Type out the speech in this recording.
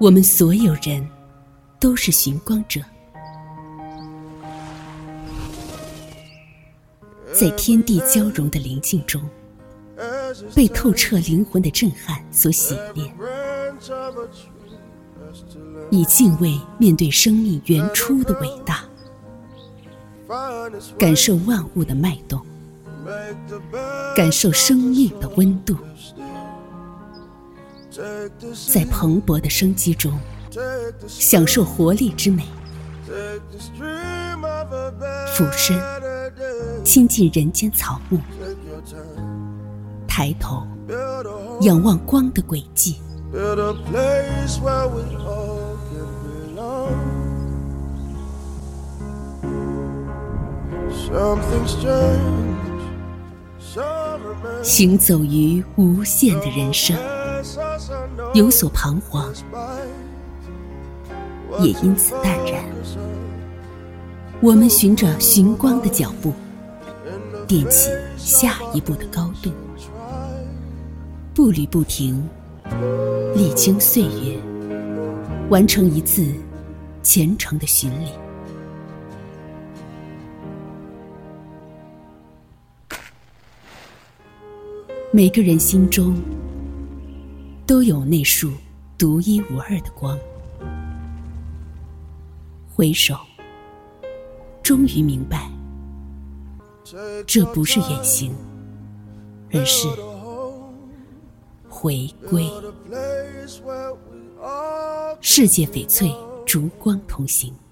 我们所有人都是寻光者，在天地交融的灵境中，被透彻灵魂的震撼所洗炼，以敬畏面对生命原初的伟大，感受万物的脉动，感受生命的温度，在蓬勃的生机中享受活力之美，俯身亲近人间草木，抬头仰望光的轨迹，行走于无限的人生，有所彷徨，也因此淡然。我们循着寻光的脚步，踮起下一步的高度，步履不停，历经岁月，完成一次虔诚的巡礼。每个人心中都有那束独一无二的光，回首终于明白，这不是远行，而是回归。世界翡翠，烛光同行。